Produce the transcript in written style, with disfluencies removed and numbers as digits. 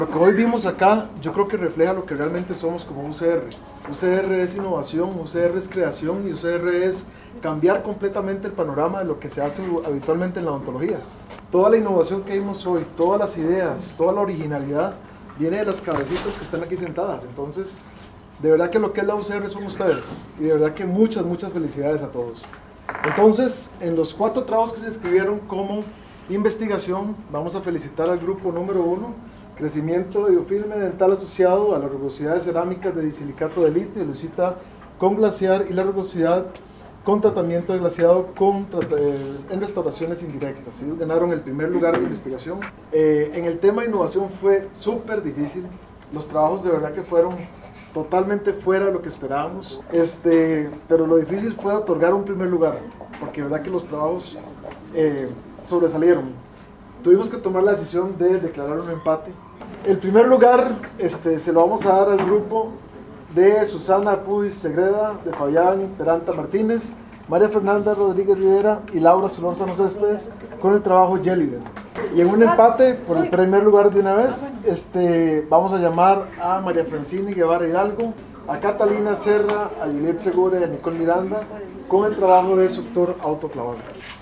Lo que hoy vimos acá, yo creo que refleja lo que realmente somos como UCR. UCR es innovación, UCR es creación y UCR es cambiar completamente el panorama de lo que se hace habitualmente en la odontología. Toda la innovación que vimos hoy, todas las ideas, toda la originalidad, viene de las cabecitas que están aquí sentadas. Entonces, de verdad que lo que es la UCR son ustedes. Y de verdad que muchas felicidades a todos. Entonces, en los 4 trabajos que se escribieron como investigación, vamos a felicitar al grupo número 1, crecimiento de biofilme dental asociado a la rugosidad de cerámicas de disilicato de litio y lucita con glasear y la rugosidad con tratamiento de glaseado en restauraciones indirectas. Ellos ganaron el primer lugar de investigación. En el tema de innovación fue súper difícil. Los trabajos de verdad que fueron totalmente fuera de lo que esperábamos, pero lo difícil fue otorgar un primer lugar, porque de verdad que los trabajos sobresalieron. Tuvimos que tomar la decisión de declarar un empate. El primer lugar se lo vamos a dar al grupo de Susana Puig Segreda, de Fabián Peranta Martínez, María Fernanda Rodríguez Rivera y Laura Solórzano Céspedes con el trabajo Geliden. Y en un empate por el primer lugar de una vez, vamos a llamar a María Francini Guevara Hidalgo, a Catalina Serra, a Juliet Segura y a Nicole Miranda con el trabajo de suctor autoclavable.